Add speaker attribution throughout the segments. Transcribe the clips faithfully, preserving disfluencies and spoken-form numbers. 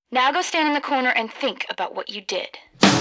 Speaker 1: Now go stand in the corner and think about what you did.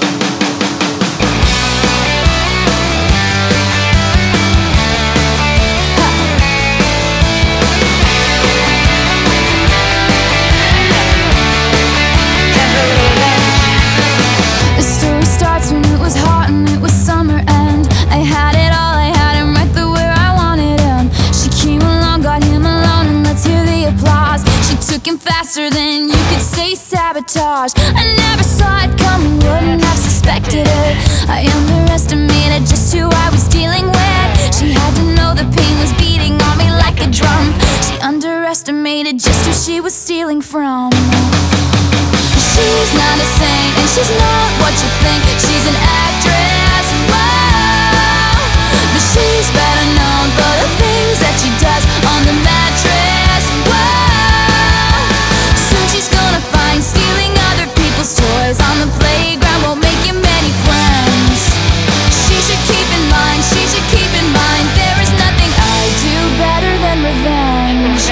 Speaker 2: The story starts when it was hot and it was summer, and I had it all, I had him right there where I wanted him. She came along, got him alone, and let's hear the applause. She took him faster than you could say sabotage. I never saw it coming, wouldn't have suspected it. I underestimated just who I was dealing with. She had to know the pain was beating on me like a drum. She underestimated just who she was stealing from. She's not a saint, and she's not what you think. She's an actress, whoa. But she's better known for the things that she does on the mattress, whoa. Soon she's gonna find stealing other people's toys on the playground won't make you many friends. She should keep in mind, she should keep in mind, there is nothing I do better than revenge.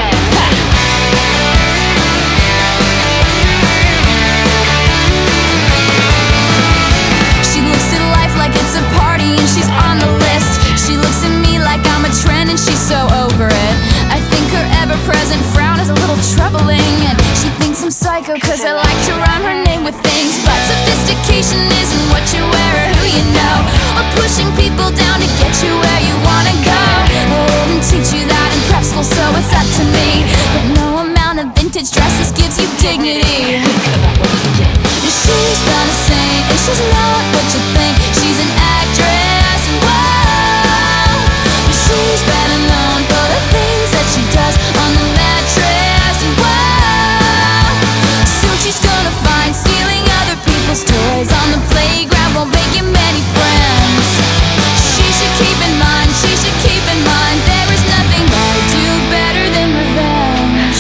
Speaker 2: Present frown is a little troubling, and she thinks I'm psycho cause I like to rhyme her name with things. But sophistication isn't what you wear or who you know, or pushing people down to get you where you wanna go. They didn't teach you that in prep school, so it's up to me. But no amount of vintage dresses gives you dignity. She's not a saint, and she's not what you think. She's an actress, whoa. But she's better known for the things that she does on the mattress, whoa. Soon she's gonna find stealing other people's toys on the playground won't make you many friends. She should keep in mind, she should keep in mind, there is nothing I do better than revenge.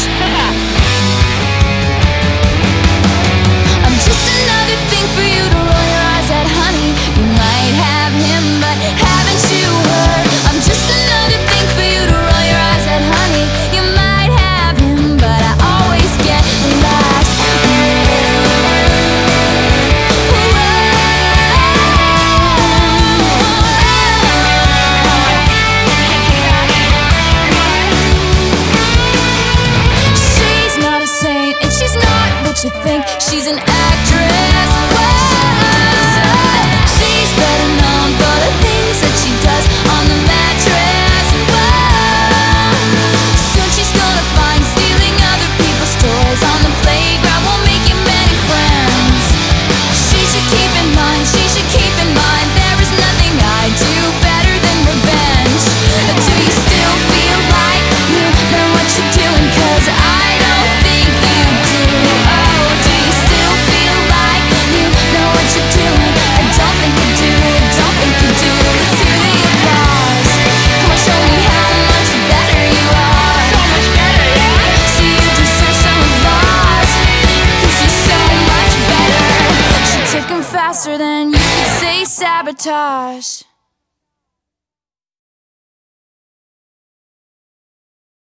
Speaker 2: I'm just another thing for you to roll your eyes at, honey. You might have him, but haven't you heard? I'm just another thing for you to roll your eyes at, honey. You might have him, but I always get the last She's not a saint, and she's not what you think. She's an actress, whoa. She's better known for the things that she does on the mattress, whoa. Soon she's gonna find stealing other people's toys on the playground won't make you many friends. She should keep in mind, she should keep in mind, there is nothing I do better than revenge. Do you still feel like you know what you're doing? Cause I don't think you do. Oh, do you still feel like you know what you're doing? I don't think you do, I don't think you do. Let's hear the applause. Come on, show me how much better you are. So much better, yeah. See, you deserve some applause, cause you're so much better. She took him faster than you could say sabotage.